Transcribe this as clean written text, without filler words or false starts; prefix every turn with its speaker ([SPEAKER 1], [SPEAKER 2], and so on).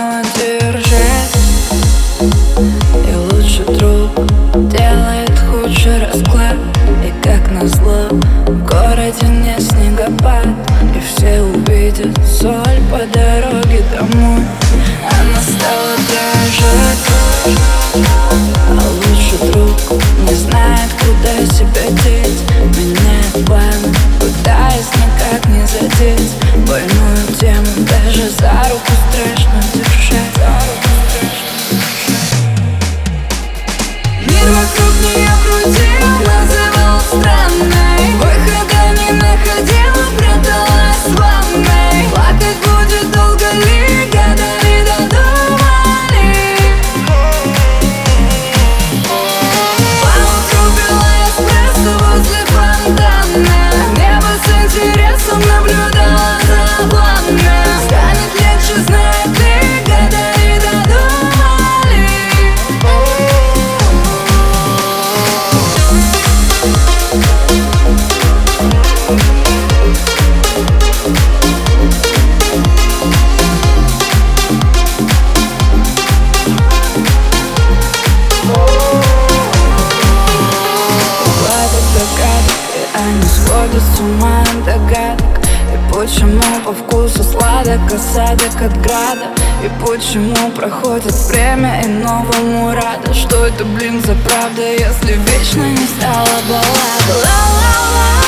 [SPEAKER 1] снова держись. И лучший друг делает худший расклад. И как назло в городе не снегопад, и все увидят соль по дороге домой. Она стала дрожать, а лучший друг не знает, куда себя деть. Меняет планы, пытаясь никак не задеть больную тему. Даже за руку страшно держать. Мир вокруг нее крутил, называл странной, выхода не находила, пряталась в ванной. Плакать будет долго ли, гадали, додумали. Поутру пила эспрессо возле фонтана, небо с интересом наблюдала за пламя. Станет легче, знает ли, гадали, додумали. Они сходят с ума от догадок. И почему по вкусу сладок осадок от града? И почему проходит время и новому рада? Что это, блин, за правда, если вечно не стала баллада? Ла-ла-ла.